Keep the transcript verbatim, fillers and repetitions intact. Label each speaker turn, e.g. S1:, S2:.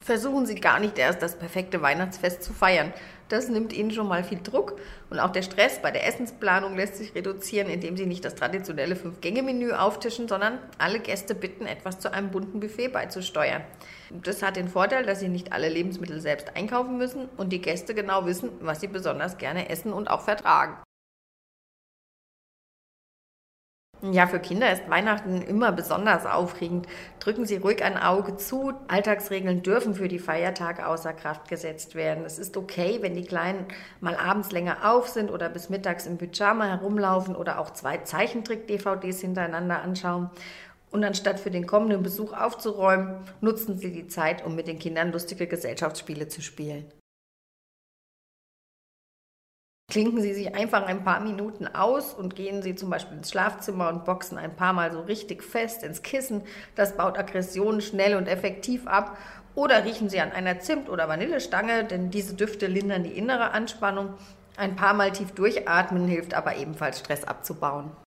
S1: Versuchen Sie gar nicht erst das perfekte Weihnachtsfest zu feiern. Das nimmt Ihnen schon mal viel Druck und auch der Stress bei der Essensplanung lässt sich reduzieren, indem Sie nicht das traditionelle Fünf-Gänge-Menü auftischen, sondern alle Gäste bitten, etwas zu einem bunten Buffet beizusteuern. Das hat den Vorteil, dass Sie nicht alle Lebensmittel selbst einkaufen müssen und die Gäste genau wissen, was sie besonders gerne essen und auch vertragen. Ja, für Kinder ist Weihnachten immer besonders aufregend. Drücken Sie ruhig ein Auge zu. Alltagsregeln dürfen für die Feiertage außer Kraft gesetzt werden. Es ist okay, wenn die Kleinen mal abends länger auf sind oder bis mittags im Pyjama herumlaufen oder auch zwei Zeichentrick-D V Ds hintereinander anschauen. Und anstatt für den kommenden Besuch aufzuräumen, nutzen Sie die Zeit, um mit den Kindern lustige Gesellschaftsspiele zu spielen. Klinken Sie sich einfach ein paar Minuten aus und gehen Sie zum Beispiel ins Schlafzimmer und boxen ein paar Mal so richtig fest ins Kissen. Das baut Aggressionen schnell und effektiv ab. Oder riechen Sie an einer Zimt- oder Vanillestange, denn diese Düfte lindern die innere Anspannung. Ein paar Mal tief durchatmen hilft aber ebenfalls, Stress abzubauen.